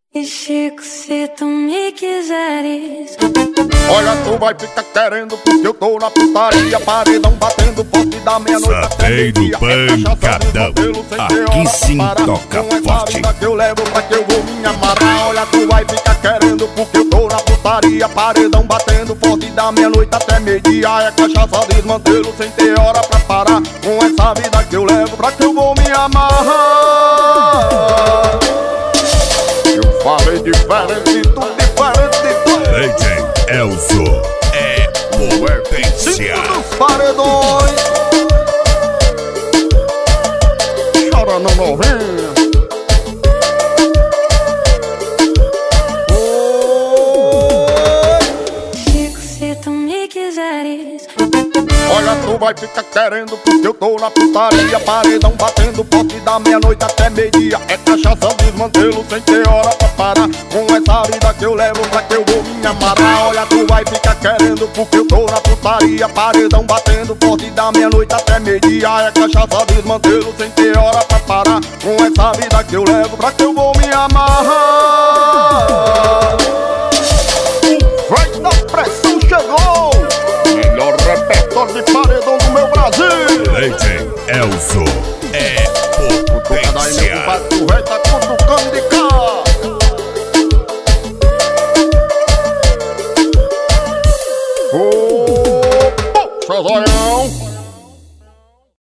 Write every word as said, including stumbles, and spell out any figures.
E Chico, se tu me quiseres, olha, tu vai ficar querendo porque eu tô na putaria. Paredão batendo forte da meia-noite até meio-dia. Pancadão, aqui sim toca forte. Que eu levo pra que eu vou me amarrar. Olha, tu vai ficar querendo porque eu tô na putaria. Paredão batendo forte da meia-noite até meio-dia. É cachaça desmantelo sem ter hora pra parar. Com essa vida que eu levo pra que eu vou me amarrar. Eu falei diferente, tudo diferente, tudo. D J Elzo é potência. Cinco dos paredões. Chora no novinho. Chico, se tu me quiseres, olha, tu vai ficar querendo porque eu tô na putaria. Paredão batendo forte da meia-noite até meio-dia. É cachaça desmantelo sem ter hora pra parar. Com essa vida que eu levo pra que eu vou me amarrar. Olha, tu vai ficar querendo porque eu tô na putaria. Paredão batendo forte da meia-noite até meio-dia. É cachaça desmantelo sem